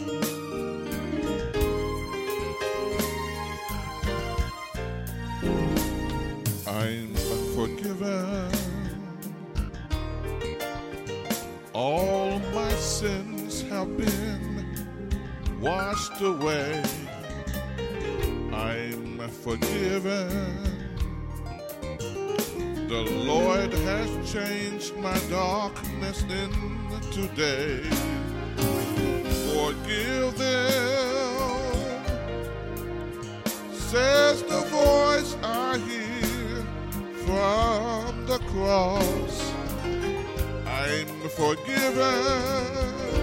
I'm forgiven. All my sins have been washed away. I'm forgiven. The Lord has changed my darkness into day. Forgive them, says the voice I hear from the cross. I'm forgiven.